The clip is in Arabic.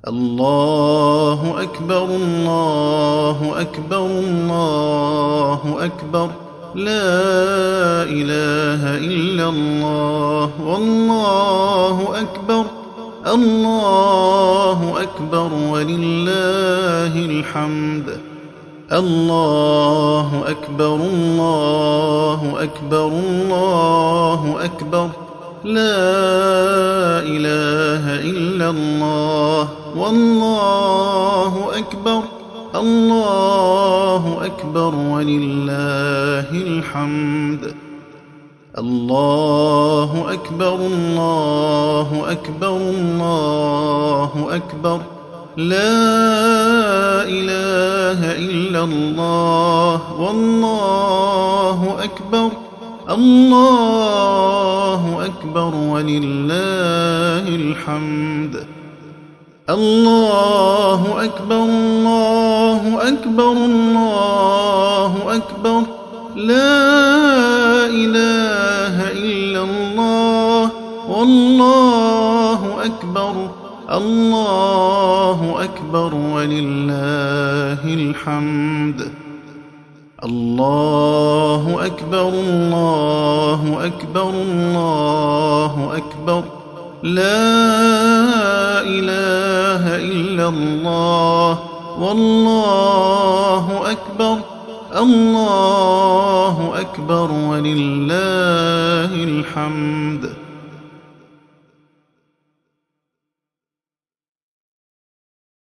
الله أكبر الله أكبر الله أكبر، لا إله إلا الله والله أكبر، الله أكبر ولله الحمد. الله أكبر الله أكبر الله أكبر، لا إله إلا الله والله أكبر، الله أكبر ولله الحمد. الله أكبر الله أكبر الله أكبر، لا إله إلا الله والله أكبر، الله أكبر ولله الحمد. الله أكبر الله أكبر الله أكبر، لا إله إلا الله والله أكبر، الله أكبر ولله الحمد. الله أكبر الله أكبر الله أكبر، لا إله إلا الله والله أكبر، الله أكبر ولله الحمد.